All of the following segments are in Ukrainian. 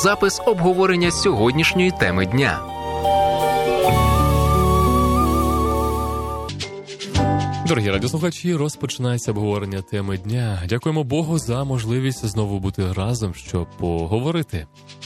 запис обговорення сьогоднішньої теми дня. Дорогі радіослухачі, розпочинається обговорення теми дня. Дякуємо Богу за можливість знову бути разом, щоб поговорити.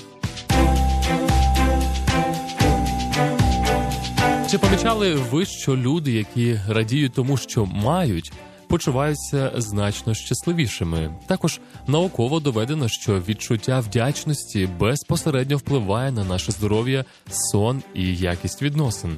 Чи помічали ви, що люди, які радіють тому, що мають, почуваються значно щасливішими? Також науково доведено, що відчуття вдячності безпосередньо впливає на наше здоров'я, сон і якість відносин.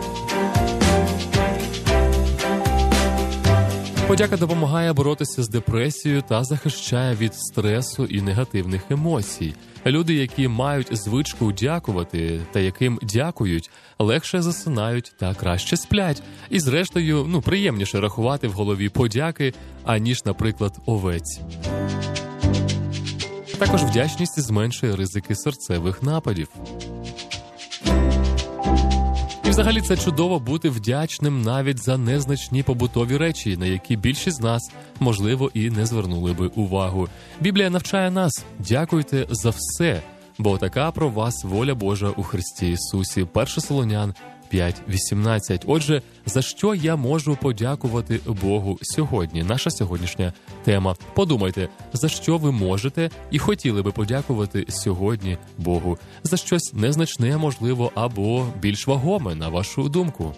Подяка допомагає боротися з депресією та захищає від стресу і негативних емоцій. Люди, які мають звичку дякувати та яким дякують, легше засинають та краще сплять. І зрештою, приємніше рахувати в голові подяки, аніж, наприклад, овець. Також вдячність зменшує ризики серцевих нападів. І взагалі це чудово бути вдячним навіть за незначні побутові речі, на які більшість з нас, можливо, і не звернули би увагу. Біблія навчає нас: дякуйте за все, бо така про вас воля Божа у Христі Ісусі. 1 Солонян 5:18. Отже, за що я можу подякувати Богу сьогодні? Наша сьогоднішня тема. Подумайте, за що ви можете і хотіли би подякувати сьогодні Богу? За щось незначне, можливо, або більш вагоме, на вашу думку.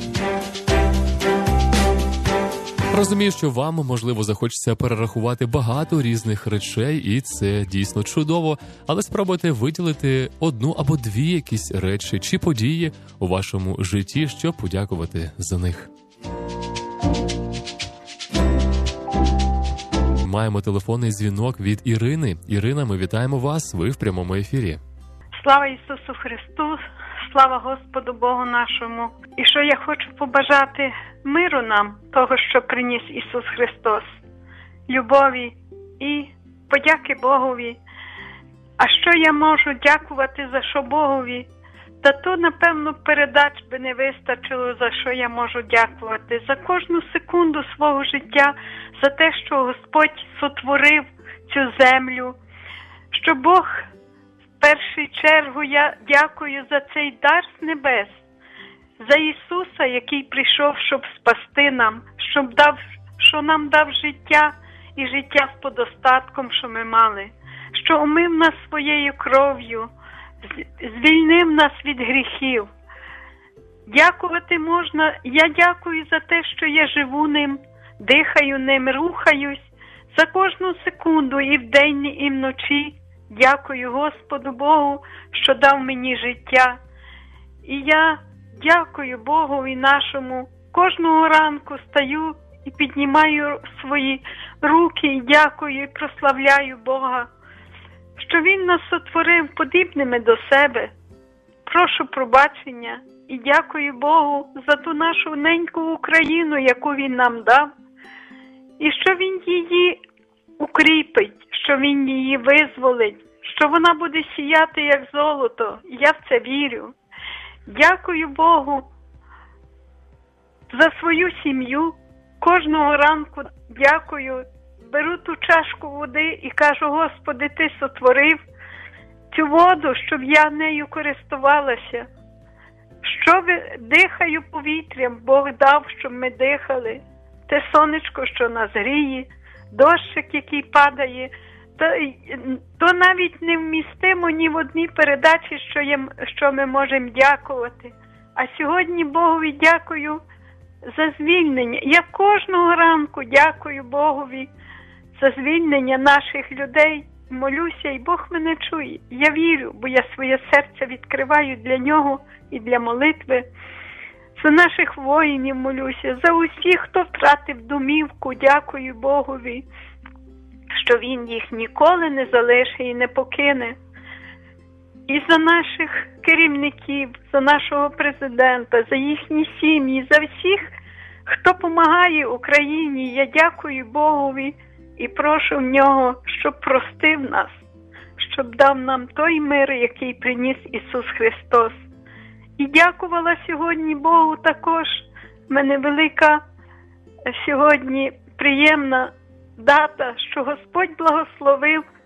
Розумію, що вам, можливо, захочеться перерахувати багато різних речей, і це дійсно чудово, але спробуйте виділити одну або дві якісь речі чи події у вашому житті, щоб подякувати за них. Маємо телефонний дзвінок від Ірини. Ірина, ми вітаємо вас, ви в прямому ефірі. Слава Ісусу Христу, слава Господу Богу нашому. І що я хочу побажати миру нам, того, що приніс Ісус Христос, любові і подяки Богові. А що я можу дякувати за що Богові? Та то, напевно, передач би не вистачило, за що я можу дякувати. За кожну секунду свого життя, за те, що Господь сотворив цю землю, що Бог, в першу чергу, я дякую за цей дар з небес, за Ісуса, який прийшов, щоб спасти нам, що нам дав життя і життя з подостатком, що ми мали, що омив нас своєю кров'ю, звільнив нас від гріхів. Дякувати можна. Я дякую за те, що я живу ним, дихаю ним, рухаюсь за кожну секунду і вдень, і вночі. Дякую Господу Богу, що дав мені життя. І я дякую Богові нашому. Кожного ранку стаю і піднімаю свої руки і дякую, і прославляю Бога, що Він нас сотворив подібними до себе. Прошу пробачення і дякую Богу за ту нашу неньку Україну, яку Він нам дав, і що Він її укріпить, що Він її визволить, що вона буде сіяти, як золото. Я в це вірю. Дякую Богу за свою сім'ю. Кожного ранку дякую. Беру ту чашку води і кажу: Господи, Ти сотворив цю воду, щоб я нею користувалася. Щоб дихаю повітрям, Бог дав, щоб ми дихали. Те сонечко, що нас гріє, дощик, який падає, то навіть не вмістимо ні в одній передачі, що ми можемо дякувати. А сьогодні Богові дякую за звільнення. Я кожного ранку дякую Богові за звільнення наших людей. Молюся, і Бог мене чує. Я вірю, бо я своє серце відкриваю для Нього і для молитви. За наших воїнів молюся, за усіх, хто втратив домівку, дякую Богові, що Він їх ніколи не залишить і не покине. І за наших керівників, за нашого президента, за їхні сім'ї, за всіх, хто допомагає Україні. Я дякую Богові і прошу в Нього, щоб простив нас, щоб дав нам той мир, який приніс Ісус Христос. І дякувала сьогодні Богу також. В мене велика сьогодні приємна дата, що Господь благословив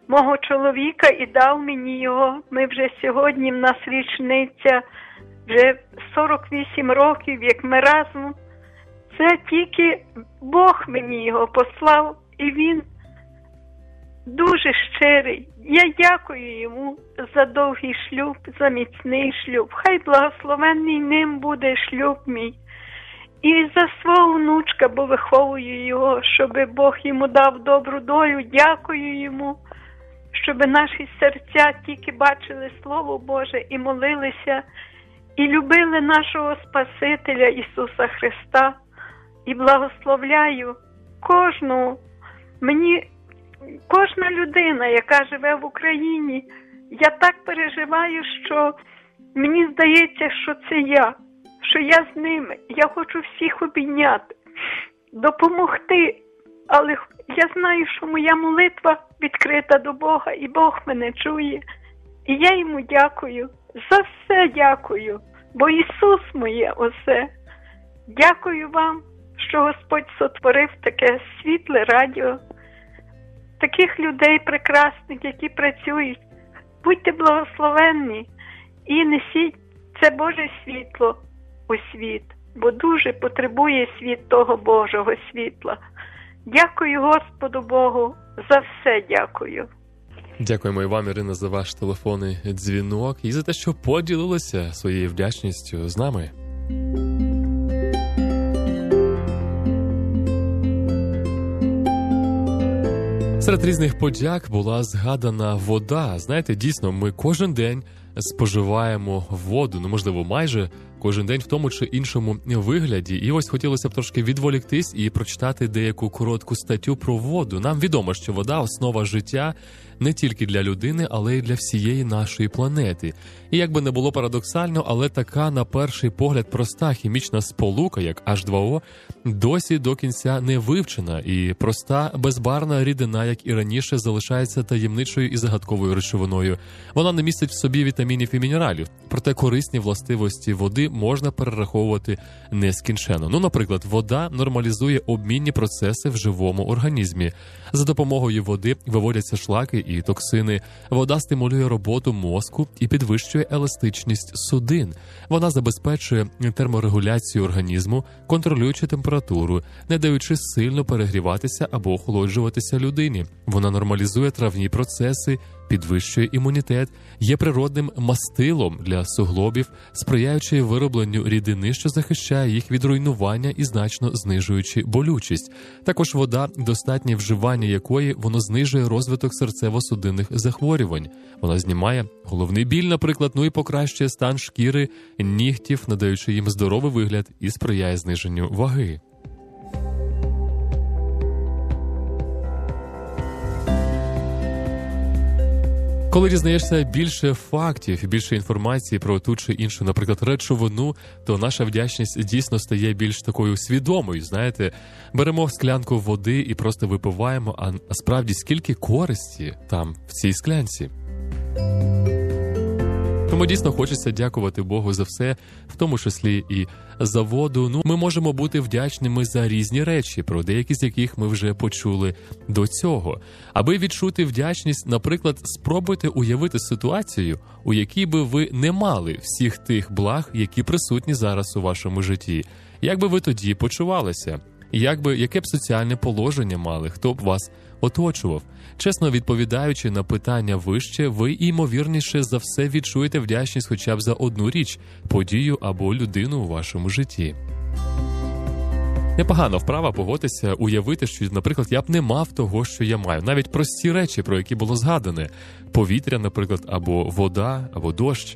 мого чоловіка і дав мені його. Ми вже сьогодні, в нас річниця, вже 48 років, як ми разом. Це тільки Бог мені його послав, і він дуже щирий. Я дякую йому за довгий шлюб, за міцний шлюб. Хай благословенний ним буде шлюб мій. І за свого внучка, бо виховую його, щоб Бог йому дав добру долю. Дякую йому, щоб наші серця тільки бачили Слово Боже і молилися, і любили нашого Спасителя Ісуса Христа. І благословляю кожну, кожна людина, яка живе в Україні. Я так переживаю, що мені здається, що це я, що я з ними. Я хочу всіх обійняти, допомогти. Але я знаю, що моя молитва відкрита до Бога, і Бог мене чує. І я йому дякую, за все дякую, бо Ісус моє усе. Дякую вам, що Господь сотворив таке світле радіо, таких людей прекрасних, які працюють. Будьте благословенні і несіть це Боже світло у світ, бо дуже потребує світ того Божого світла. Дякую Господу Богу, за все дякую. Дякуємо і вам, Ірина, за ваш телефонний дзвінок і за те, що поділилися своєю вдячністю з нами. Серед різних подяк була згадана вода. Знаєте, дійсно, ми кожен день споживаємо воду, можливо, майже кожен день в тому чи іншому вигляді. І ось хотілося б трошки відволіктись і прочитати деяку коротку статтю про воду. Нам відомо, що вода – основа життя не тільки для людини, але й для всієї нашої планети. І як би не було парадоксально, але така, на перший погляд, проста хімічна сполука, як H2O, досі до кінця не вивчена. І проста, безбарвна рідина, як і раніше, залишається таємничою і загадковою речовиною. Вона не містить в собі вітамінів і мінералів. Проте корисні властивості води можна перераховувати нескінченно. Наприклад, вода нормалізує обмінні процеси в живому організмі. За допомогою води виводяться шлаки і токсини. Вода стимулює роботу мозку і підвищує еластичність судин. Вона забезпечує терморегуляцію організму, контролюючи температуру, не даючи сильно перегріватися або охолоджуватися людині. Вона нормалізує травні процеси, підвищує імунітет, є природним мастилом для суглобів, сприяючи виробленню рідини, що захищає їх від руйнування і значно знижуючи болючість. Також вода, достатнє вживання якої воно знижує розвиток серцево-судинних захворювань. Вона знімає головний біль, наприклад, і покращує стан шкіри, нігтів, надаючи їм здоровий вигляд і сприяє зниженню ваги. Коли дізнаєшся більше фактів, більше інформації про ту чи іншу, наприклад, речовину, то наша вдячність дійсно стає більш такою свідомою, знаєте. Беремо склянку води і просто випиваємо, а справді скільки користі там, в цій склянці. Тому дійсно хочеться дякувати Богу за все, в тому числі і за воду. Ми можемо бути вдячними за різні речі, про деякі з яких ми вже почули до цього. Аби відчути вдячність, наприклад, спробуйте уявити ситуацію, у якій би ви не мали всіх тих благ, які присутні зараз у вашому житті. Як би ви тоді почувалися? Яке б соціальне положення мали? Хто б вас оточував? Чесно відповідаючи на питання вище, ви, ймовірніше за все, відчуєте вдячність хоча б за одну річ, подію або людину у вашому житті. Непогана вправа погодитися, уявити, що, наприклад, я б не мав того, що я маю. Навіть прості речі, про які було згадане. Повітря, наприклад, або вода, або дощ.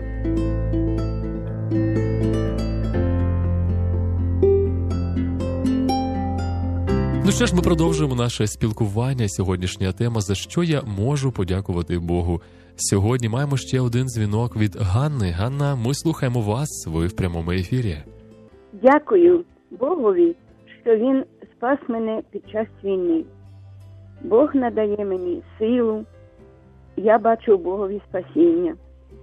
Що ж, ми продовжуємо наше спілкування. Сьогоднішня тема «За що я можу подякувати Богу?». Сьогодні маємо ще один дзвінок від Ганни. Ганна, ми слухаємо вас, ви в прямому ефірі. Дякую Богові, що Він спас мене під час війни. Бог надає мені силу, я бачу Богові спасіння.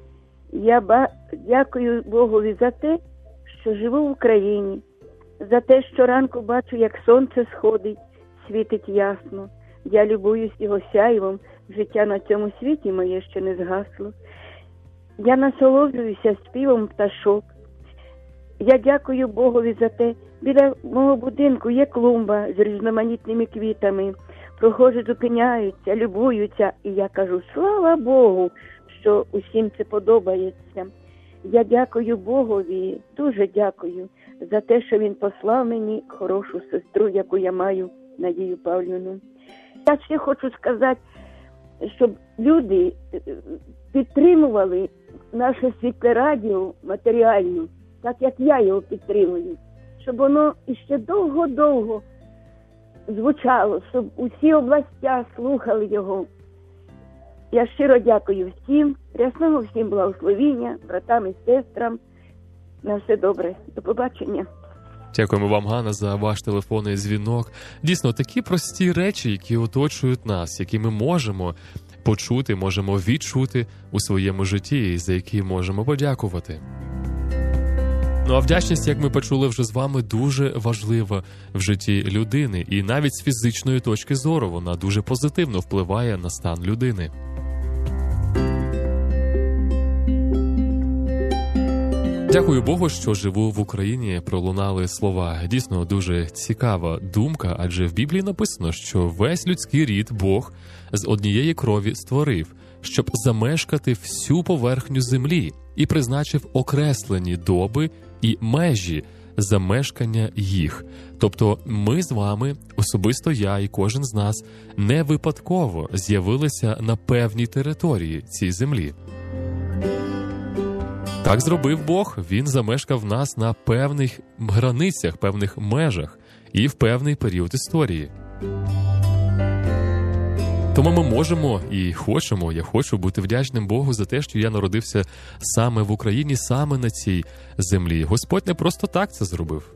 Дякую Богові за те, що живу в Україні, за те, що ранку бачу, як сонце сходить, світить ясно. Я любуюсь його сяйвом, життя на цьому світі моє ще не згасло. Я насолоджуюся співом пташок. Я дякую Богові за те, біля мого будинку є клумба з різноманітними квітами. Прохожі зупиняються, любуються, і я кажу, слава Богу, що усім це подобається. Я дякую Богові, дуже дякую за те, що Він послав мені хорошу сестру, яку я маю, Надію Павлівну. Я ще хочу сказати, щоб люди підтримували наше світле радіо матеріально, так як я його підтримую, щоб воно іще довго-довго звучало, щоб усі областя слухали його. Я щиро дякую всім, рясного всім благословіння, братам і сестрам. На все добре. До побачення. Дякуємо вам, Ганна, за ваш телефонний дзвінок. Дійсно, такі прості речі, які оточують нас, які ми можемо почути, можемо відчути у своєму житті і за які можемо подякувати. Ну а вдячність, як ми почули вже з вами, дуже важлива в житті людини. І навіть з фізичної точки зору вона дуже позитивно впливає на стан людини. Дякую Богу, що живу в Україні, пролунали слова. Дійсно, дуже цікава думка, адже в Біблії написано, що весь людський рід Бог з однієї крові створив, щоб замешкати всю поверхню землі і призначив окреслені доби і межі замешкання їх. Тобто ми з вами, особисто я і кожен з нас, не випадково з'явилися на певній території цій землі. Так зробив Бог, Він замешкав нас на певних границях, певних межах і в певний період історії. Тому ми можемо і хочемо, я хочу бути вдячним Богу за те, що я народився саме в Україні, саме на цій землі. Господь не просто так це зробив.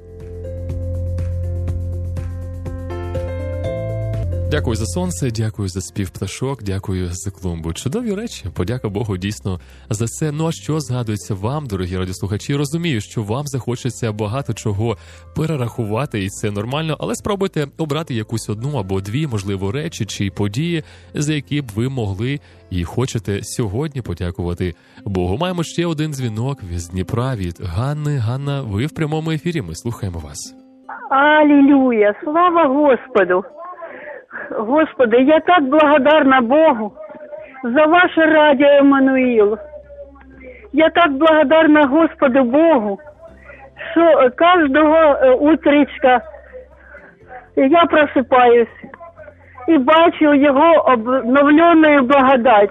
Дякую за сонце, дякую за спів пташок, дякую за клумбу. Чудові речі. Подяка Богу дійсно за це. Ну а що згадується вам, дорогі радіослухачі? Розумію, що вам захочеться багато чого перерахувати, і це нормально, але спробуйте обрати якусь одну або дві, можливо, речі чи події, за які б ви могли і хочете сьогодні подякувати Богу. Маємо ще один дзвінок з Дніпра від Ганни. Ганна, ви в прямому ефірі, ми слухаємо вас. Алілюя! Слава Господу! Господи, я так благодарна Богу за ваше радіо, Еммануїл. Я так благодарна Господу Богу, що кожного утречка я просипаюсь і бачу Його обновленную благодать.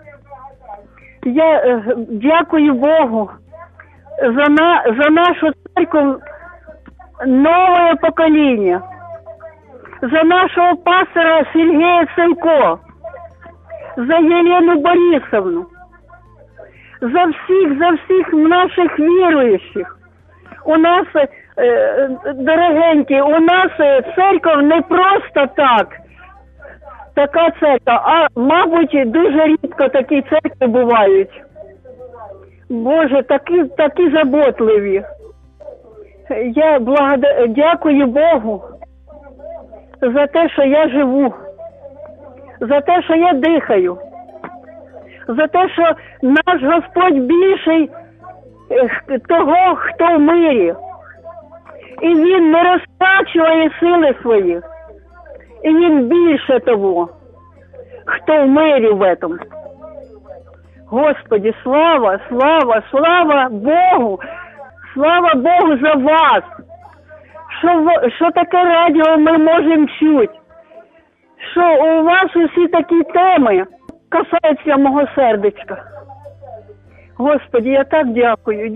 Я дякую Богу за нашу церковь, новое поколение. За нашего пастора Сергея Ценко, за Елену Борисовну, за всіх наших віруючих. У нас, дорогенькі, у нас церковь не просто так, така церковь, а, мабуть, дуже рідко такі церкви бувають. Боже, такі заботливі. Я дякую Богу за те, що я живу, за те, що я дихаю, за те, що наш Господь більший того, хто в мирі. І Він не розтрачує сили свої. І Він більше того, хто в мирі в этом. Господи, слава, слава, слава Богу! Слава Богу за вас! Що таке радіо ми можемо чути, що у вас усі такі теми касаються мого сердечка. Господи, я так дякую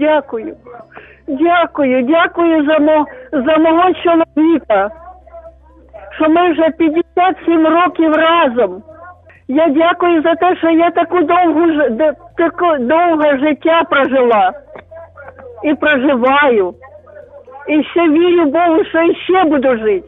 за мого чоловіка, що ми вже 57 років разом. Я дякую за те, що я таке довге життя прожила і проживаю. І ще вірю Богу, що іще буду жити.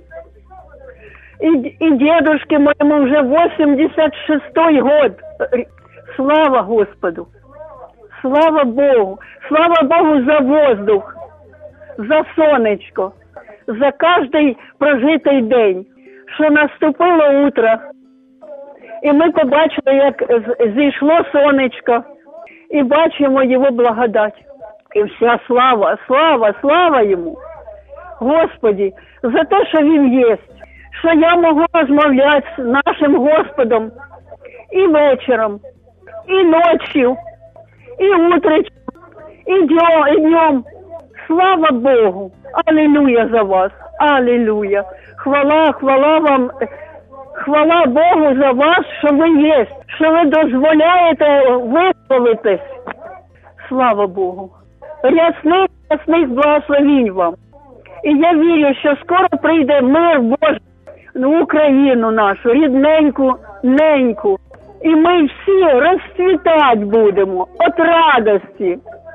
І дедушке моєму вже 86-й год. Слава Господу. Слава Богу. Слава Богу за воздух, за сонечко, за кожний прожитий день, що наступило утро. І ми побачили, як зійшло сонечко, і бачимо Його благодать. І вся слава, слава, слава Йому, Господі, за те, що Він є, що я можу розмовляти з нашим Господом і вечором, і ночью, і утречком, і днем. Слава Богу! Алілуя за вас! Алілуя! Хвала вам! Хвала Богу за вас, що ви є, що ви дозволяєте висловитись. Слава Богу! Рясних благословінь вам! І я вірю, що скоро прийде мир Божий в Україну нашу, рідненьку, неньку. І ми всі розцвітати будемо від радості.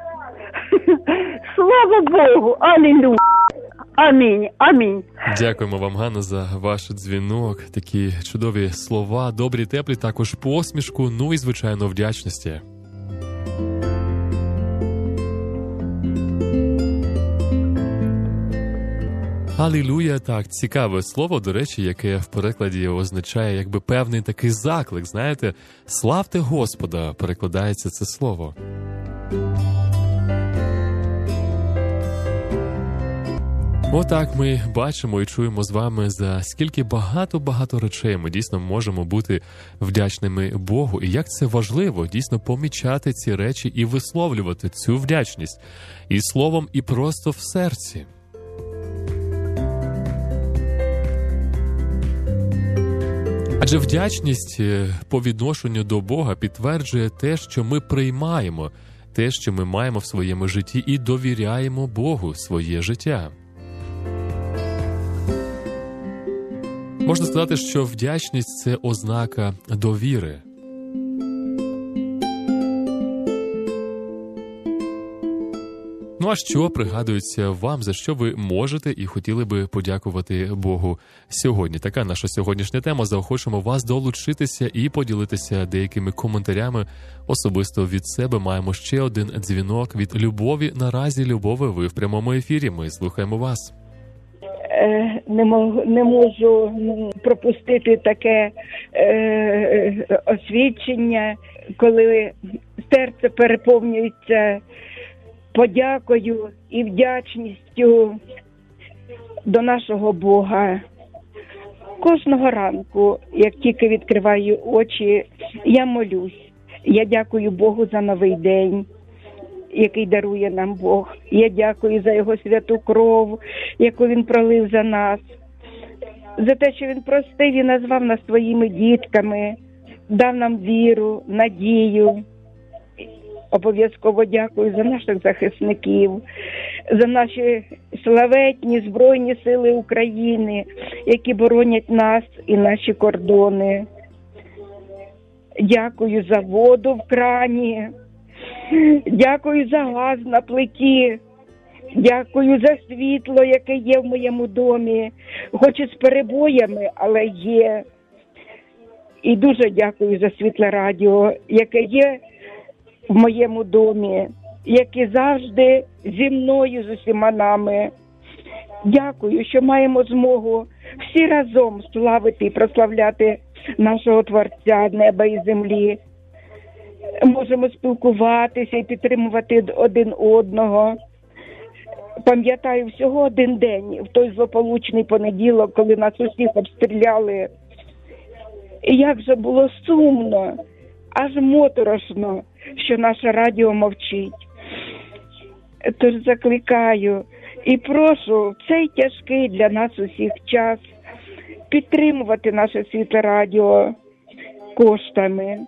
Слава Богу! Алілуя! Амінь! Амінь! Дякуємо вам, Ганна, за ваш дзвінок. Такі чудові слова, добрі, теплі, також посмішку, ну і, звичайно, вдячності. Алілуя, так, цікаве слово, до речі, яке в перекладі означає якби певний такий заклик, знаєте, славте Господа, перекладається це слово. Отак ми бачимо і чуємо з вами, за скільки багато речей ми дійсно можемо бути вдячними Богу. І як це важливо дійсно помічати ці речі і висловлювати цю вдячність і словом, і просто в серці. Адже вдячність по відношенню до Бога підтверджує те, що ми приймаємо, те, що ми маємо в своєму житті, і довіряємо Богу своє життя. Можна сказати, що вдячність – це ознака довіри. Ну а що пригадується вам, за що ви можете і хотіли би подякувати Богу сьогодні? Така наша сьогоднішня тема. Заохочуємо вас долучитися і поділитися деякими коментарями. Особисто від себе маємо ще один дзвінок від Любові. Наразі, Любове, ви в прямому ефірі. Ми слухаємо вас. Не можу пропустити таке освідчення, коли серце переповнюється подякою і вдячністю до нашого Бога. Кожного ранку, як тільки відкриваю очі, я молюсь. Я дякую Богу за новий день, який дарує нам Бог. Я дякую за Його святу кров, яку Він пролив за нас. За те, що Він простив і назвав нас своїми дітками, дав нам віру, надію. Обов'язково дякую за наших захисників, за наші славетні Збройні Сили України, які боронять нас і наші кордони. Дякую за воду в крані, дякую за газ на плиті, дякую за світло, яке є в моєму домі, хоч і з перебоями, але є. І дуже дякую за світле радіо, яке є в моєму домі, яке завжди зі мною, з усіма нами. Дякую, що маємо змогу всі разом славити і прославляти нашого Творця неба і землі. Можемо спілкуватися і підтримувати один одного. Пам'ятаю всього один день, в той злополучний понеділок, коли нас усіх обстріляли. І як же було сумно, аж моторошно, що наше радіо мовчить. Тож закликаю і прошу в цей тяжкий для нас усіх час підтримувати наше світле радіо коштами,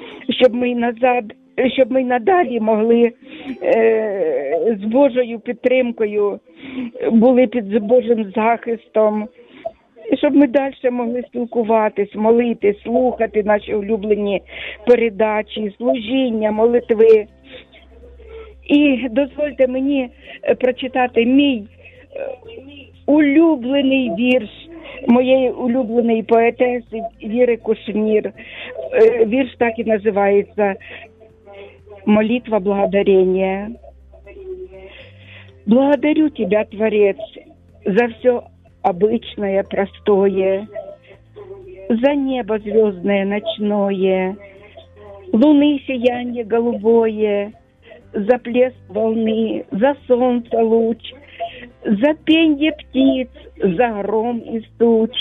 щоб ми надалі могли з Божою підтримкою були під Божим захистом, і щоб ми далі могли спілкуватись, молитись, слухати наші улюблені передачі, служіння, молитви. І дозвольте мені прочитати мій улюблений вірш моєї улюбленої поетеси Віри Кушнір. Вірш так і називається «Молитва благодарения». «Благодарю Тебя, Творец, за все обычное, простое. за небо звездное ночное, луны сияние голубое, за плеск волны, за солнце луч, за пенье птиц, за гром из туч,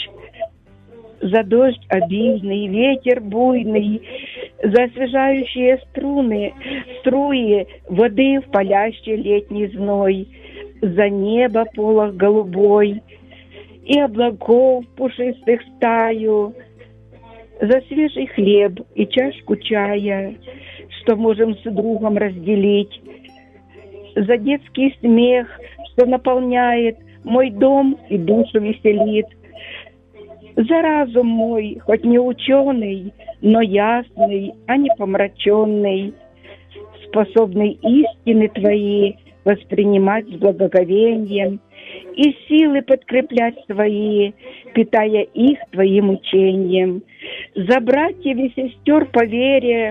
за дождь обильный, ветер буйный, за освежающие струи воды в палящий летний зной, за небо полог голубой и облаков пушистых стаю, за свежий хлеб и чашку чая, что можем с другом разделить, за детский смех, что наполняет мой дом и душу веселит, за разум мой, хоть не ученый, но ясный, а не помраченный, способный истины твои воспринимать с благоговением и силы подкреплять свои, питая их твоим учением, за братьев и сестер по вере,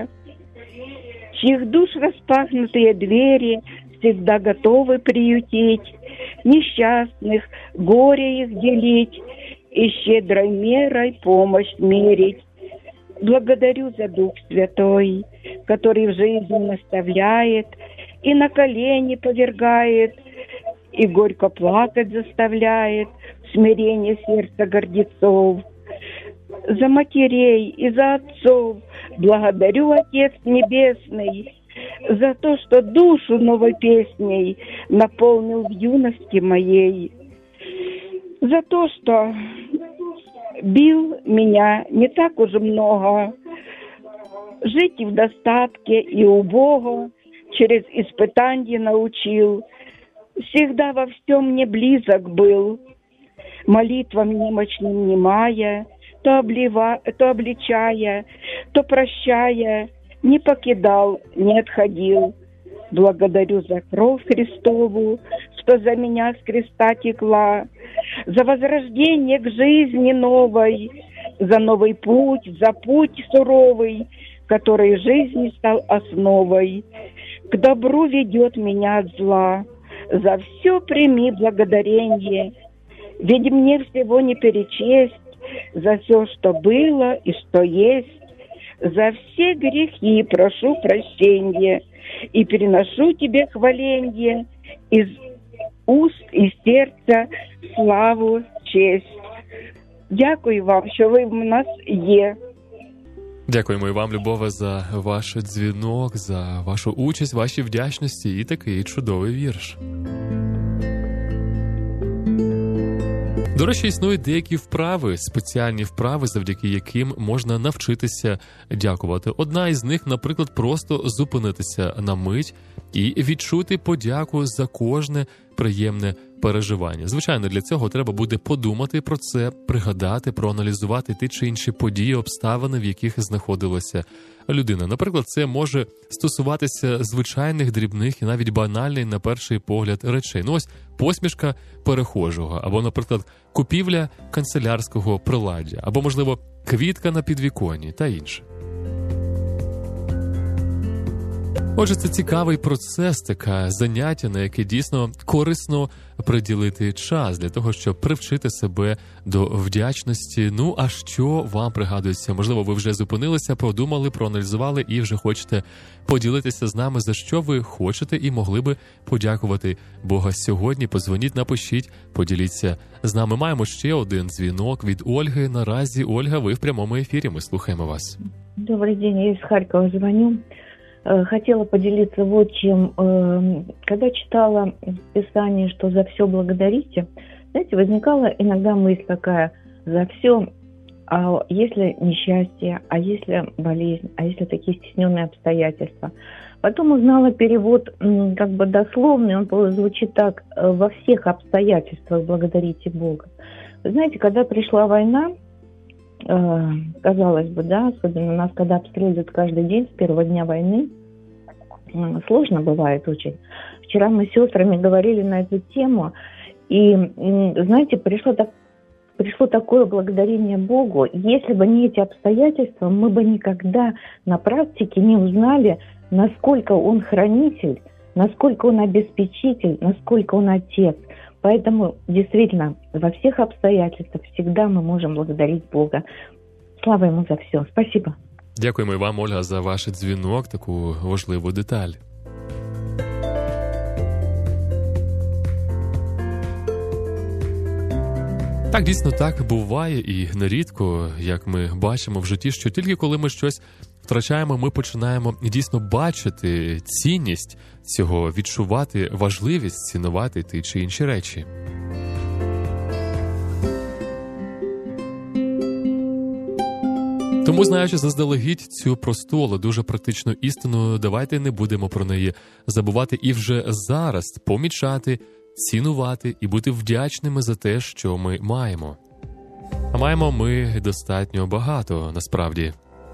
чьих душ распахнутые двери всегда готовы приютить, несчастных, горе их делить и щедрой мерой помощь мерить. Благодарю за Дух Святой, который в жизни наставляет и на колени повергает, и горько плакать заставляет в смирении сердца гордецов. За матерей и за отцов благодарю, Отец Небесный, за то, что душу новой песней наполнил в юности моей, за то, что бил меня не так уж много, жить и в достатке, и убого через испытанье научил, всегда во всем мне близок был, молитвам немощным внимая, то обличая, то прощая, не покидал, не отходил. Благодарю за кровь Христову, что за меня с креста текла, за возрождение к жизни новой, за новый путь, за путь суровый, который жизни стал основой. К добру ведет меня от зла, за все прими благодарение, ведь мне всего не перечесть, за все, что было и что есть, за все грехи прошу прощения и переношу тебе хваленье из уст і серця, славу, честь. Дякую вам, що ви в нас є. Дякуємо і вам, Любове, за ваш дзвінок, за вашу участь, ваші вдячності і такий чудовий вірш. До речі, існують деякі вправи, спеціальні вправи, завдяки яким можна навчитися дякувати. Одна із них, наприклад, просто зупинитися на мить і відчути подяку за кожне приємне переживання. Звичайно, для цього треба буде подумати про це, пригадати, проаналізувати ті чи інші події, обставини, в яких знаходилася людина. Наприклад, це може стосуватися звичайних, дрібних і навіть банальних, на перший погляд, речей. Ну ось посмішка перехожого, або, наприклад, купівля канцелярського приладдя, або, можливо, квітка на підвіконні та інше. Отже, це цікавий процес, таке заняття, на яке дійсно корисно приділити час для того, щоб привчити себе до вдячності. Ну, а що вам пригадується? Можливо, ви вже зупинилися, подумали, проаналізували і вже хочете поділитися з нами, за що ви хочете і могли би подякувати Бога сьогодні. Подзвоніть, напишіть, поділіться з нами. Маємо ще один дзвінок від Ольги. Наразі, Ольга, ви в прямому ефірі, ми слухаємо вас. Добрый день, я из Харькова звоню. Хотела поделиться вот чем. Когда читала в Писании, что за все благодарите, знаете, возникала иногда мысль такая: за все, а если несчастье, а если болезнь, а если такие стесненные обстоятельства. Потом узнала перевод как бы дословный, он звучит так: во всех обстоятельствах благодарите Бога. Вы знаете, когда пришла война, казалось бы, да, особенно нас, когда обстреливают каждый день с первого дня войны, сложно бывает очень. Вчера мы с сестрами говорили на эту тему, и, знаете, пришло такое благодарение Богу. Если бы не эти обстоятельства, мы бы никогда на практике не узнали, насколько Он хранитель, насколько Он обеспечитель, насколько Он Отец. Поэтому, действительно, во всех обстоятельствах всегда мы можем благодарить Бога. Слава ему за все. Спасибо. Дякуємо і вам, Ольга, за ваш дзвінок, таку важливу деталь. Так, дійсно, так буває і нерідко, як ми бачимо в житті, що тільки коли ми щось втрачаємо, ми починаємо дійсно бачити цінність цього, відчувати важливість, цінувати ті чи інші речі. Тому, знаючи заздалегідь цю просту, але дуже практичну істину, давайте не будемо про неї забувати і вже зараз помічати, цінувати і бути вдячними за те, що ми маємо. А маємо ми достатньо багато, насправді.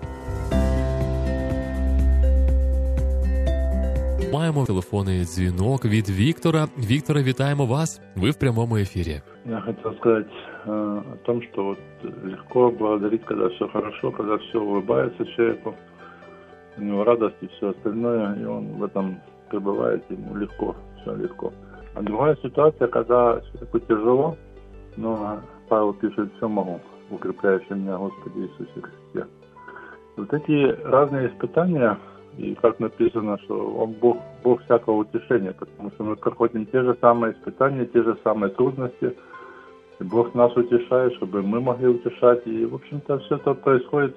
Маємо телефонний дзвінок від Віктора. Вікторе, вітаємо вас. Ви в прямому ефірі. Я хотел сказать о том, что вот легко благодарить, когда все хорошо, когда все улыбается человеку, у него радость и все остальное, и он в этом пребывает, ему легко, все легко. А другая ситуация, когда все такое тяжело, но Павел пишет: «Все могу, укрепляющий меня Господи Иисусе Христе». Вот эти разные испытания, и как написано, что Он Бог всякого утешения, потому что мы проходим те же самые испытания, те же самые трудности, и Бог нас утешает, чтобы мы могли утешать, и, в общем-то, все это происходит,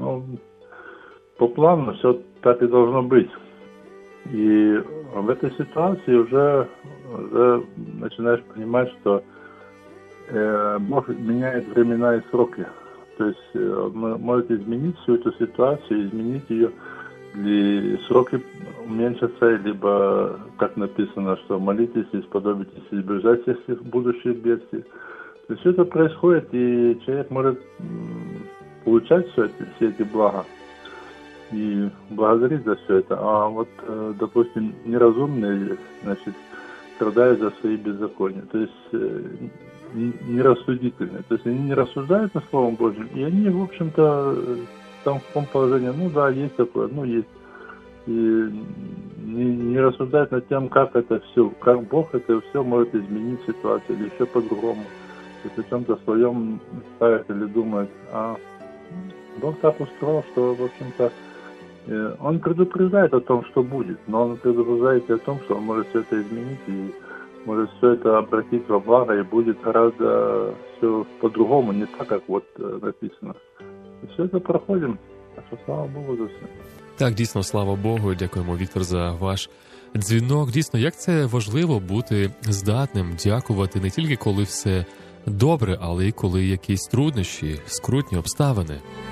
по плану, все так и должно быть. И в этой ситуации уже начинаешь понимать, что Бог меняет времена и сроки. То есть вы можете изменить всю эту ситуацию, изменить ее, и сроки уменьшатся, либо, как написано, что молитесь и сподобитесь избежать всех будущих бедствий. То есть все это происходит, и человек может получать все эти блага и благодарить за все это. А вот, допустим, неразумные, значит, страдают за свои беззакония. То есть нерассудительные. То есть они не рассуждают над Словом Божьим, и они, в общем-то, там в том положении, есть такое, есть. И не рассуждают над тем, как это все, как Бог это все может изменить ситуацию, или еще по-другому. То есть о чем-то своем ставят или думают. А Бог так устроил, что, в общем-то, Он предупреждает о том, что будет, но Он предупреждает о том, что Он может все это изменить и может все это обратить во благо, и будет гораздо все по-другому, не так, как вот написано. И все это проходим, так что слава Богу за все. Так, дійсно, слава Богу. Дякуємо, Віктор, за ваш дзвінок. Дійсно, як це важливо бути здатним дякувати не тільки коли все добре, але й коли якісь труднощі, скрутні обставини.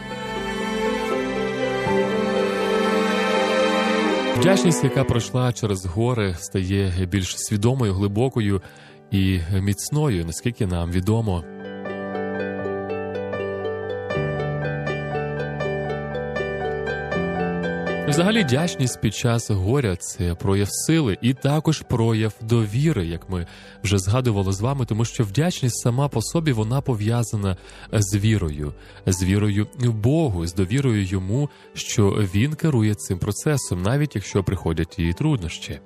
Вдячність, яка пройшла через гори, стає більш свідомою, глибокою і міцною, наскільки нам відомо. Взагалі, вдячність під час горя – це прояв сили і також прояв довіри, як ми вже згадували з вами, тому що вдячність сама по собі, вона пов'язана з вірою в Богу, з довірою Йому, що Він керує цим процесом, навіть якщо приходять і труднощі.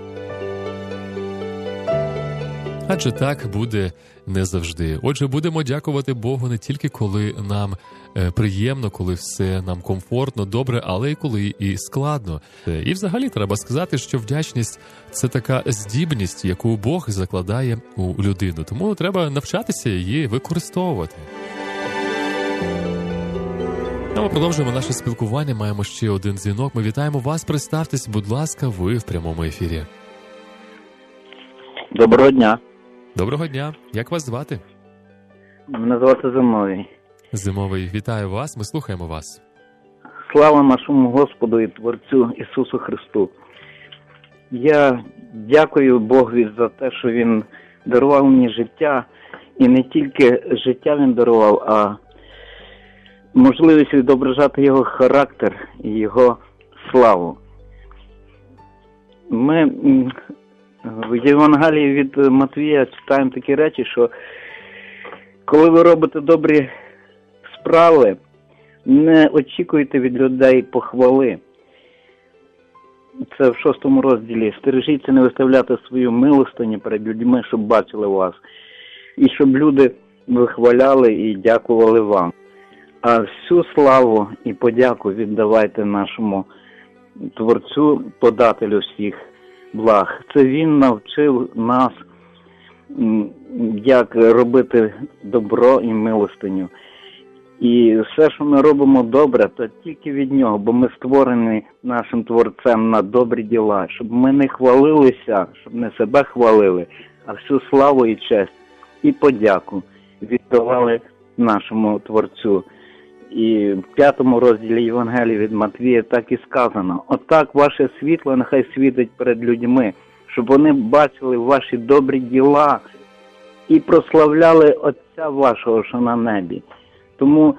Адже так буде не завжди. Отже, будемо дякувати Богу не тільки коли нам приємно, коли все нам комфортно, добре, але й коли і складно. І взагалі треба сказати, що вдячність – це така здібність, яку Бог закладає у людину. Тому треба навчатися її використовувати. А ми продовжуємо наше спілкування, маємо ще один дзвінок. Ми вітаємо вас, представтесь, будь ласка, ви в прямому ефірі. Доброго дня. Доброго дня. Як вас звати? Мене звати Зимовий. Зимовий, вітаю вас, ми слухаємо вас. Слава нашому Господу і Творцю Ісусу Христу. Я дякую Богові за те, що Він дарував мені життя. І не тільки життя Він дарував, а можливість відображати Його характер і Його славу. Ми в Євангелії від Матвія читаємо такі речі, що коли ви робите добрі справи, не очікуйте від людей похвали. Це в 6 розділі. Стережіться не виставляти свою милостиню перед людьми, щоб бачили вас. І щоб люди вихваляли і дякували вам. А всю славу і подяку віддавайте нашому Творцю, подателю всіх благ. Це Він навчив нас, як робити добро і милостиню. І все, що ми робимо добре, то тільки від Нього, бо ми створені нашим Творцем на добрі діла, щоб ми не хвалилися, щоб не себе хвалили, а всю славу і честь і подяку віддавали нашому Творцю. І в 5 розділі Євангелії від Матвія так і сказано: «Отак ваше світло нехай світить перед людьми, щоб вони бачили ваші добрі діла і прославляли Отця вашого, що на небі». Тому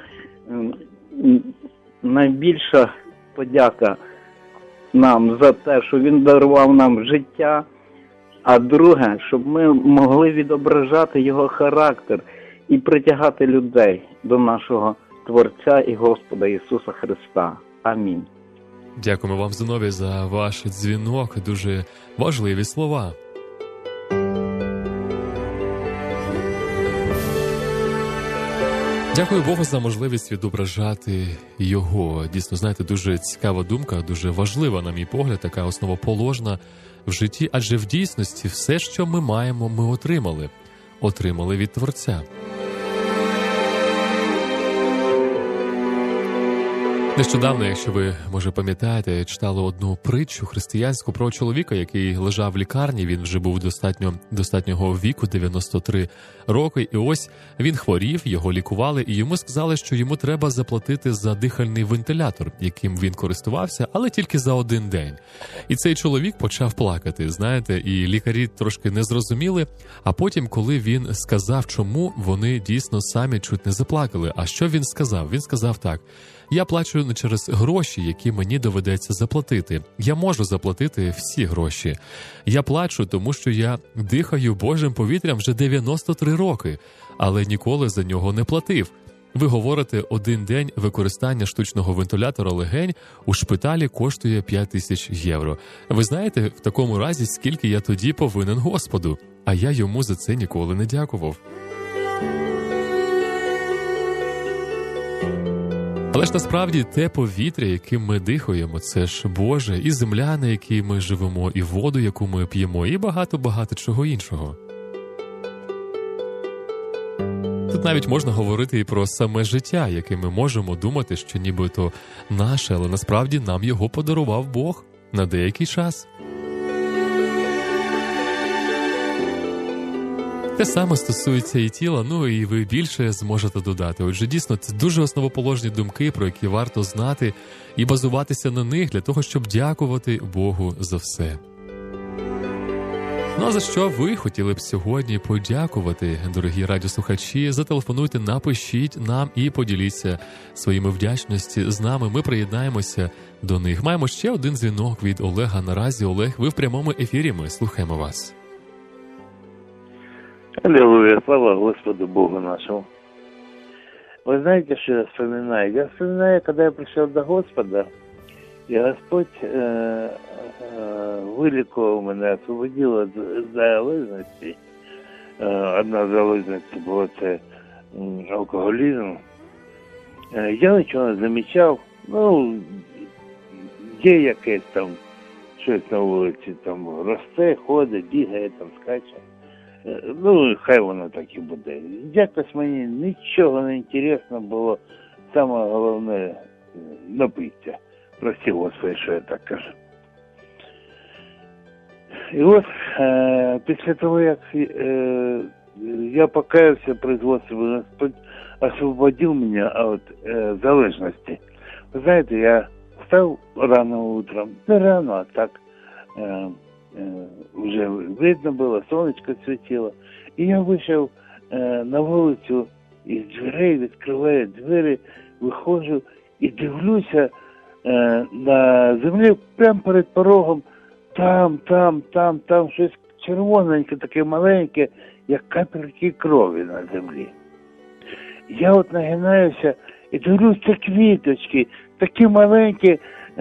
найбільша подяка нам за те, що Він дарував нам життя, а друге, щоб ми могли відображати Його характер і притягати людей до нашого Творця і Господа Ісуса Христа. Амінь. Дякуємо вам, Зиновій, за ваш дзвінок. Дуже важливі слова. Дякую Богу за можливість відображати Його. Дійсно, знаєте, дуже цікава думка, дуже важлива, на мій погляд, така основоположна в житті. Адже в дійсності все, що ми маємо, ми отримали. Отримали від Творця. Нещодавно, якщо ви, може, пам'ятаєте, читали одну притчу християнську про чоловіка, який лежав в лікарні, він вже був достатнього віку, 93 роки, і ось він хворів, його лікували, і йому сказали, що йому треба заплатити за дихальний вентилятор, яким він користувався, але тільки за один день. І цей чоловік почав плакати, знаєте, і лікарі трошки не зрозуміли, а потім, коли він сказав, чому, вони дійсно самі чуть не заплакали. А що він сказав? Він сказав так: «Я плачу не через гроші, які мені доведеться заплатити. Я можу заплатити всі гроші. Я плачу, тому що я дихаю Божим повітрям вже 93 роки, але ніколи за нього не платив. Ви говорите, один день використання штучного вентилятора легень у шпиталі коштує 5000 євро. Ви знаєте, в такому разі, скільки я тоді повинен Господу? А я йому за це ніколи не дякував». Але ж насправді те повітря, яким ми дихаємо, це ж Боже, і земля, на якій ми живемо, і воду, яку ми п'ємо, і багато-багато чого іншого. Тут навіть можна говорити і про саме життя, яке ми можемо думати, що нібито наше, але насправді нам його подарував Бог на деякий час. Те саме стосується і тіла, ну і ви більше зможете додати. Отже, дійсно, це дуже основоположні думки, про які варто знати і базуватися на них для того, щоб дякувати Богу за все. Ну а за що ви хотіли б сьогодні подякувати, дорогі радіослухачі? Зателефонуйте, напишіть нам і поділіться своїми вдячності з нами. Ми приєднаємося до них. Маємо ще один дзвінок від Олега. Наразі, Олег, ви в прямому ефірі, ми слухаємо вас. Аллилуйя, слава Господу Богу нашему. Вы знаете, что я вспоминаю? Я вспоминаю, когда я пришел до Господа, и Господь вылечил меня, освободил от залежностей. Одна залежність була це алкоголізм. Я нічого не замічав. Ну, є якесь там щось на вулиці, там росте, ходить, бігає, там скаче. Ну, хай воно так і буде. Якось мені нічого не інтересно було. Саме головне напитися. Прости, Господи, що я так кажу. І от після того, як я покаявся перед Господом, Господь освободив мене від залежності. Ви знаєте, я встав рано утром, не рано, а так, вже видно було, сонечко світило. І я вийшов на вулицю, із дверей відкриваю двері, виходжу і дивлюся на землі прямо перед порогом. Там щось червоненьке, таке маленьке, як капельки крові на землі. Я от нагинаюся і дивлюсь, це квіточки, такі маленькі,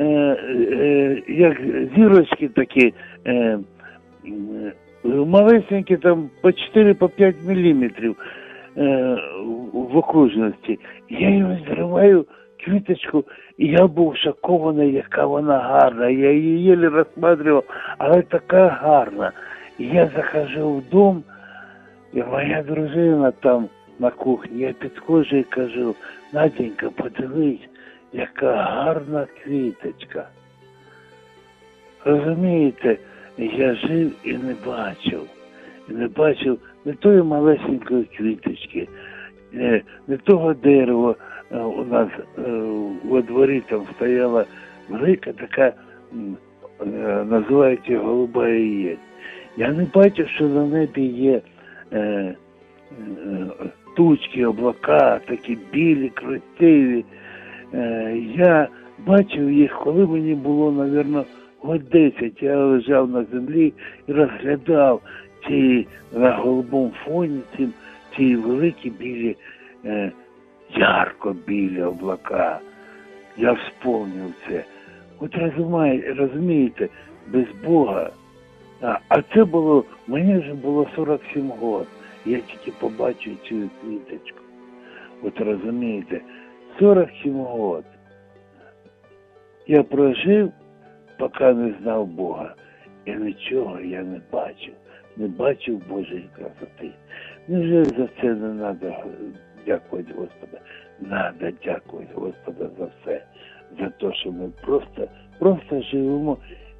як зірочки такі, малесенькі, там по 4-5 міліметрів. в окружності. Я її зриваю, квіточку, і я був шокований, яка вона гарна. Я її єлі розглядав, але така гарна. І я заходжу в дом, і моя дружина там на кухні, я підходжу і кажу: Наденька, подивись, яка гарна квіточка. Розумієте, я жив і не бачив не тої малесенької квіточки, не того дерева. У нас во дворі там стояла велика така, називається голубая єль. Я не бачив, що на небі є тучки, облака, такі білі, красиві. Я бачив їх, коли мені було, мабуть, год 10. Я лежав на землі і розглядав ці на голубому фоні, ці великі білі, ярко білі облака. Я вспомнив це. От розумієте, без Бога. А це було, мені вже було 47 років. Я тільки побачив цю квіточку. От розумієте, 47 років. Я прожив, поки не знав Бога. І нічого я не бачив. Не бачив Божої красоти. Невже за це не треба дякувати Господа? Треба дякувати Господа за все. За те, що ми просто живемо,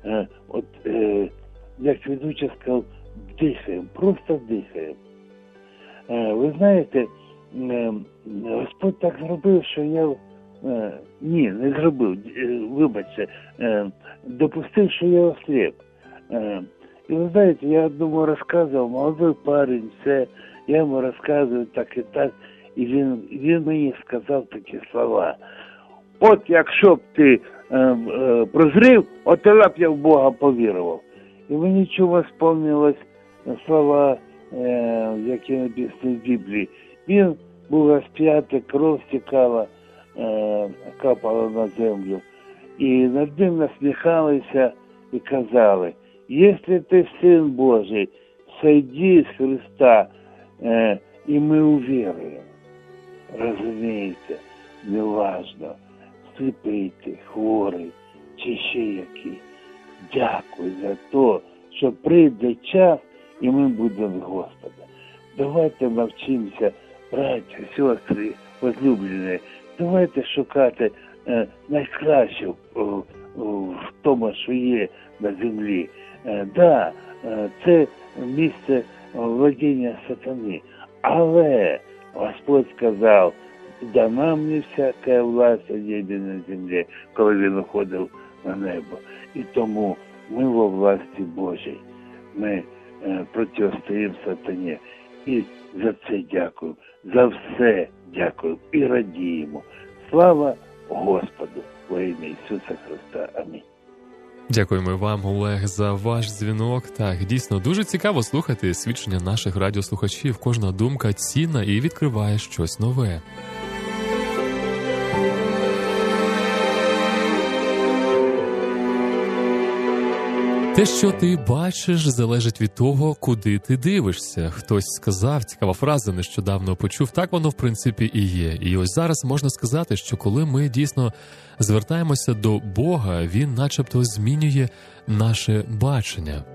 як ведуча сказав, дихаємо, просто дихаємо. Ви знаєте, Господь так зробив, що я... Ні, не зробив, вибачте, допустив, що я осліп. І ви знаєте, я одному розказував, молодий парень, все, я йому розказую так і так, і він мені сказав такі слова. От якщо б ти прозрів, от тоді б я в Бога повірував. І мені чому спомнилось слова, які написані в Біблії. Він був розп'ятий, кров стікала, капала на землю. І над ним насміхалися і казали: якщо ти Син Божий, сойди з Христа, і ми увіруємо. Розумієте, неважно, сліпий ти, хворий, чи ще який. Дякую за те, що прийде час, і ми будемо з Господа. Давайте навчимося, браття, сестри, возлюблені, давайте шукати найкраще в тому, що є на землі. Це місце владіння сатани. Але Господь сказав: дана мені всяка власть в небі на землі, коли він уходив на небо. І тому ми во власті Божій. Ми протистоїмо сатані. І за це дякую. За все дякую. І радіємо. Слава Господу во ім'я Ісуса Христа. Амінь. Дякуємо вам, Олег, за ваш дзвінок. Так, дійсно, дуже цікаво слухати свідчення наших радіослухачів. Кожна думка цінна і відкриває щось нове. Те, що ти бачиш, залежить від того, куди ти дивишся. Хтось сказав, цікава фраза, нещодавно почув, так воно в принципі і є. І ось зараз можна сказати, що коли ми дійсно звертаємося до Бога, Він начебто змінює наше бачення.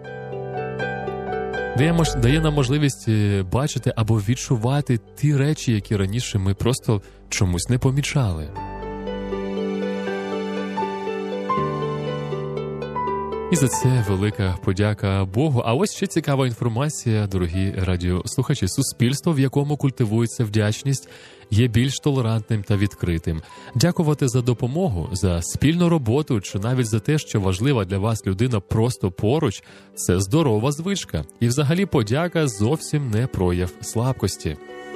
Дає нам можливість бачити або відчувати ті речі, які раніше ми просто чомусь не помічали. І за це велика подяка Богу. А ось ще цікава інформація, дорогі радіослухачі. Суспільство, в якому культивується вдячність, є більш толерантним та відкритим. Дякувати за допомогу, за спільну роботу чи навіть за те, що важлива для вас людина просто поруч – це здорова звичка. І взагалі подяка зовсім не прояв слабкості.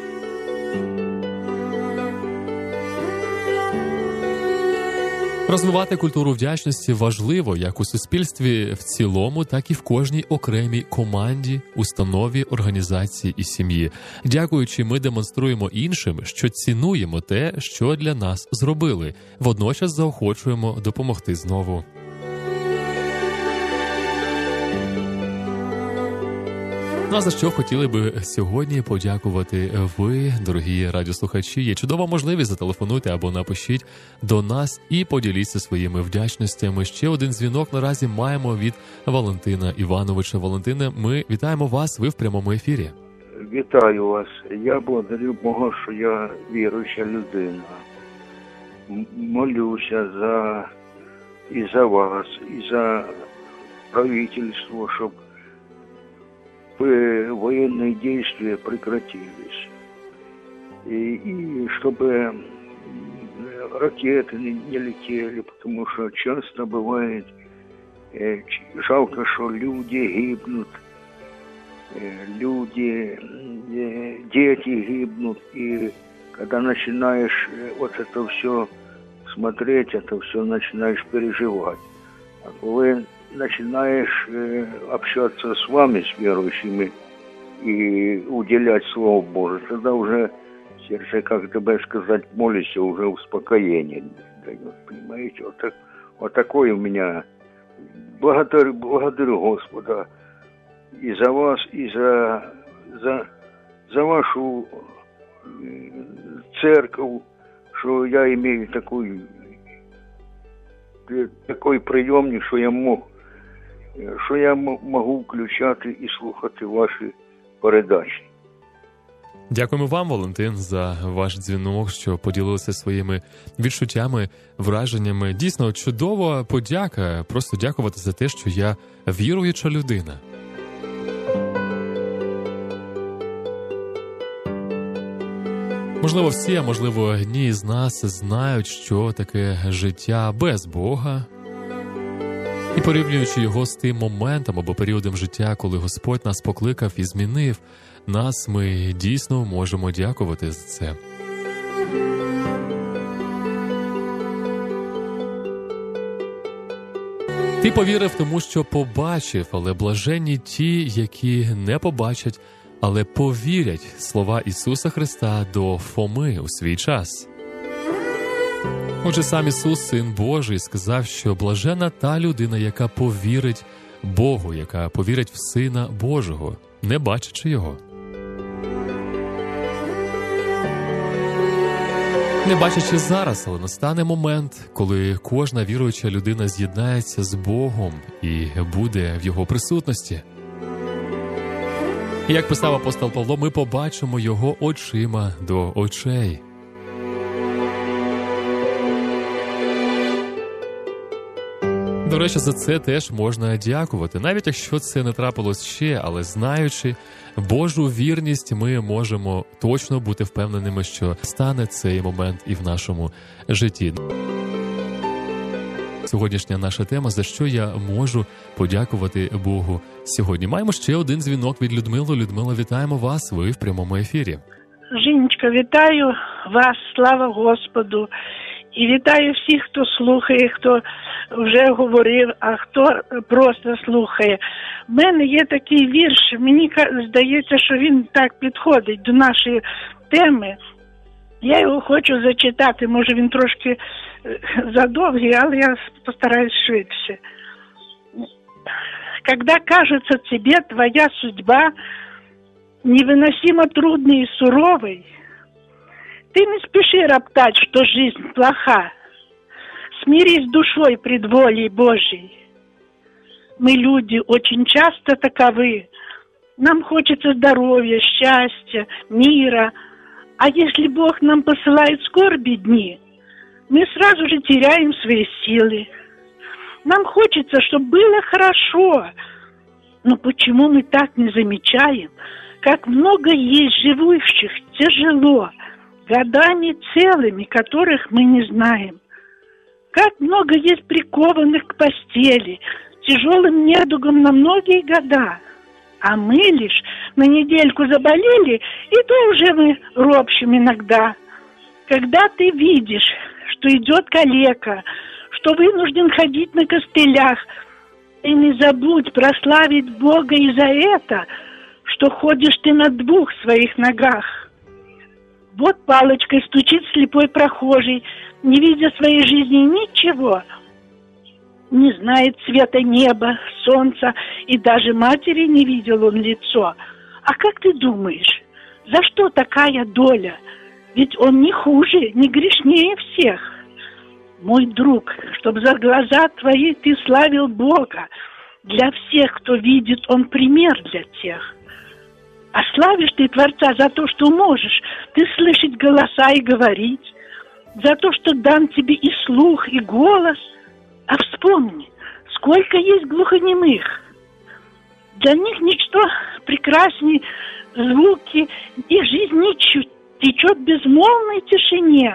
Розвивати культуру вдячності важливо як у суспільстві в цілому, так і в кожній окремій команді, установі, організації і сім'ї. Дякуючи, ми демонструємо іншим, що цінуємо те, що для нас зробили. Водночас заохочуємо допомогти знову. Ну а за що хотіли би сьогодні подякувати ви, дорогі радіослухачі. Є чудова можливість, зателефонуйте або напишіть до нас і поділіться своїми вдячностями. Ще один дзвінок наразі маємо від Валентина Івановича. Валентине, ми вітаємо вас, ви в прямому ефірі. Вітаю вас. Я благодарю Бога, що я віруюча людина. Молюся і за вас, і за правительство, щоб военные действия прекратились. И чтобы ракеты не летели, потому что часто бывает жалко, что люди гибнут, дети гибнут. И когда начинаешь вот это все смотреть, это все начинаешь переживать. А коли начинаешь общаться с вами, с верующими, и уделять Слово Божие, тогда уже сердце, как бы сказать, молишься, уже успокоение дает, понимаете? Вот такое у меня. Благодарю Господа и за вас, и за вашу церковь, что я имею такой приемник, що я можу включати і слухати ваші передачі. Дякуємо вам, Валентин, за ваш дзвінок, що поділилися своїми відчуттями, враженнями. Дійсно, чудова подяка. Просто дякувати за те, що я віруюча людина. Можливо, всі, а можливо, одні із нас знають, що таке життя без Бога. І порівнюючи його з тим моментом або періодом життя, коли Господь нас покликав і змінив нас, ми дійсно можемо дякувати за це. Ти повірив тому, що побачив, але блаженні ті, які не побачать, але повірять слова Ісуса Христа до Фоми у свій час. Отже, сам Ісус, Син Божий, сказав, що блажена та людина, яка повірить Богу, яка повірить в Сина Божого, не бачачи Його. Не бачачи зараз, але настане момент, коли кожна віруюча людина з'єднається з Богом і буде в Його присутності. І як писав апостол Павло, ми побачимо Його очима до очей. До речі, за це теж можна дякувати. Навіть якщо це не трапилось ще, але знаючи Божу вірність, ми можемо точно бути впевненими, що стане цей момент і в нашому житті. Сьогоднішня наша тема, за що я можу подякувати Богу сьогодні. Маємо ще один дзвінок від Людмили. Людмила, вітаємо вас, ви в прямому ефірі. Жіночка, вітаю вас, слава Господу. І вітаю всіх, хто слухає, хто вже говорив, а хто просто слухає. В мене є такий вірш, мені здається, що він так підходить до нашої теми. Я його хочу зачитати, може він трошки задовгий, але я постараюсь швидше. «Когда кажется тебе твоя судьба невыносимо трудной и суровой, ты не спеши роптать, что жизнь плоха. Смирись душой пред волей Божьей. Мы, люди, очень часто таковы. Нам хочется здоровья, счастья, мира. А если Бог нам посылает скорби дни, мы сразу же теряем свои силы. Нам хочется, чтобы было хорошо. Но почему мы так не замечаем, как много есть живущих тяжело, годами целыми, которых мы не знаем? Как много есть прикованных к постели, тяжелым недугом на многие года. А мы лишь на недельку заболели, и то уже мы ропщим иногда. Когда ты видишь, что идет калека, что вынужден ходить на костылях, и не забудь прославить Бога и за это, что ходишь ты на двух своих ногах. Вот палочкой стучит слепой прохожий, не видя своей жизни ничего. Не знает цвета неба, солнца, и даже матери не видел он лицо. А как ты думаешь, за что такая доля? Ведь он не хуже, не грешнее всех. Мой друг, чтоб за глаза твои ты славил Бога. Для всех, кто видит, он пример для тех. А славишь ты Творца за то, что можешь ты слышать голоса и говорить, за то, что дан тебе и слух, и голос. А вспомни, сколько есть глухонемых. Для них ничто прекрасней звуки, их жизнь не течет в безмолвной тишине.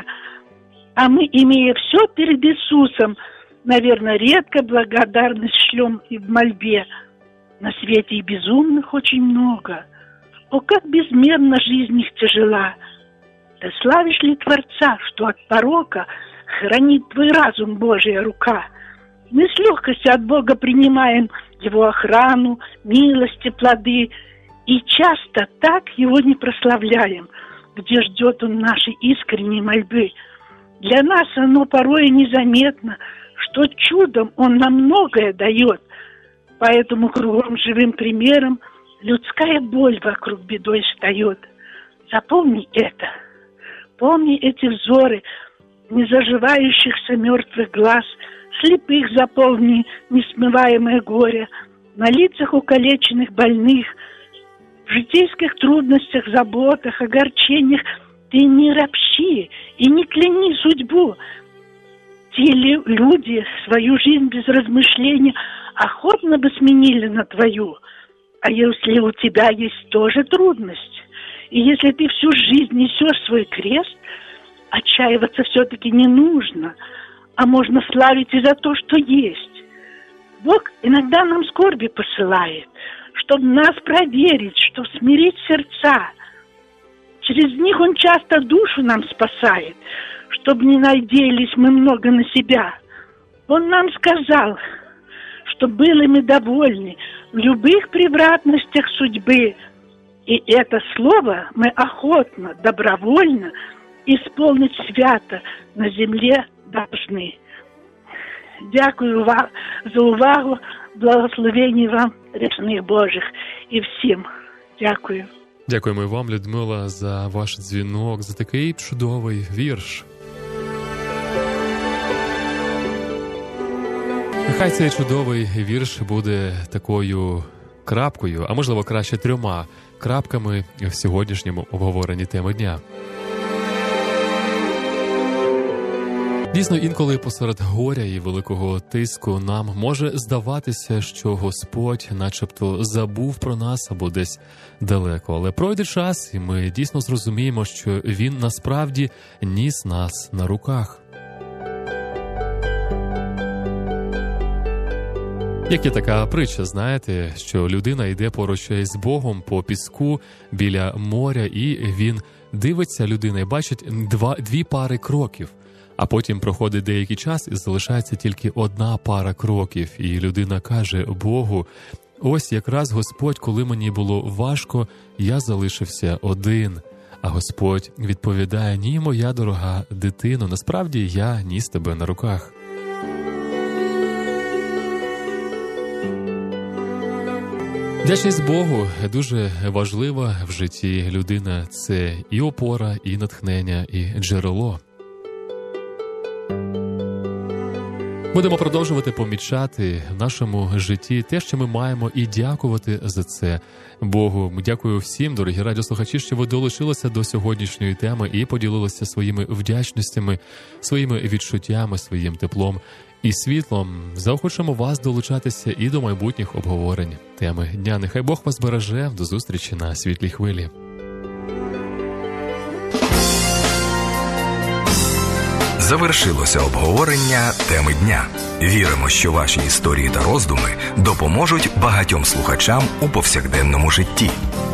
А мы, имея все перед Иисусом, наверное, редко благодарность шлем и в мольбе. На свете и безумных очень много. О, как безмерно жизнь их тяжела! Ты славишь ли Творца, что от порока хранит твой разум Божья рука? Мы с легкостью от Бога принимаем Его охрану, милости, плоды, и часто так Его не прославляем, где ждет Он нашей искренней мольбы. Для нас оно порой незаметно, что чудом Он нам многое дает, поэтому кругом живым примером людская боль вокруг бедой встает. Запомни это, помни эти взоры незаживающихся мертвых глаз, слепых заполни несмываемое горе, на лицах укалеченных больных, в житейских трудностях, заботах, огорчениях ты не ропщи и не кляни судьбу. Те люди свою жизнь без размышления охотно бы сменили на твою. А если у тебя есть тоже трудность, и если ты всю жизнь несешь свой крест, отчаиваться все-таки не нужно, а можно славить и за то, что есть. Бог иногда нам скорби посылает, чтобы нас проверить, чтобы смирить сердца. Через них Он часто душу нам спасает, чтобы не надеялись мы много на себя. Он нам сказал, что были мы довольны в любых превратностях судьбы, и это слово мы охотно, добровольно исполнить свято на земле должны. Дякую вам за увагу, благословень вам речних Божих і всім. Дякую. Дякуємо і вам, Людмила, за ваш дзвінок, за такий чудовий вірш. Нехай цей чудовий вірш буде такою крапкою, а можливо краще 3 крапками в сьогоднішньому обговоренні теми дня. Дійсно, інколи посеред горя і великого тиску нам може здаватися, що Господь начебто забув про нас або десь далеко. Але пройде час, і ми дійсно зрозуміємо, що Він насправді ніс нас на руках. Як є така притча, знаєте, що людина йде поруч із Богом по піску біля моря, і він дивиться, людина, і бачить 2 пари кроків. А потім проходить деякий час і залишається тільки 1 пара кроків. І людина каже Богу: ось якраз Господь, коли мені було важко, я залишився один. А Господь відповідає: ні, моя дорога дитино, насправді я ніс тебе на руках. Вдячність Богу дуже важлива в житті людини. Це і опора, і натхнення, і джерело. Будемо продовжувати помічати в нашому житті те, що ми маємо, і дякувати за це Богу. Дякую всім, дорогі радіослухачі, що ви долучилися до сьогоднішньої теми і поділилися своїми вдячностями, своїми відчуттями, своїм теплом і світлом. Заохочуємо вас долучатися і до майбутніх обговорень теми дня. Нехай Бог вас береже. До зустрічі на світлій хвилі. Завершилося обговорення теми дня. Віримо, що ваші історії та роздуми допоможуть багатьом слухачам у повсякденному житті.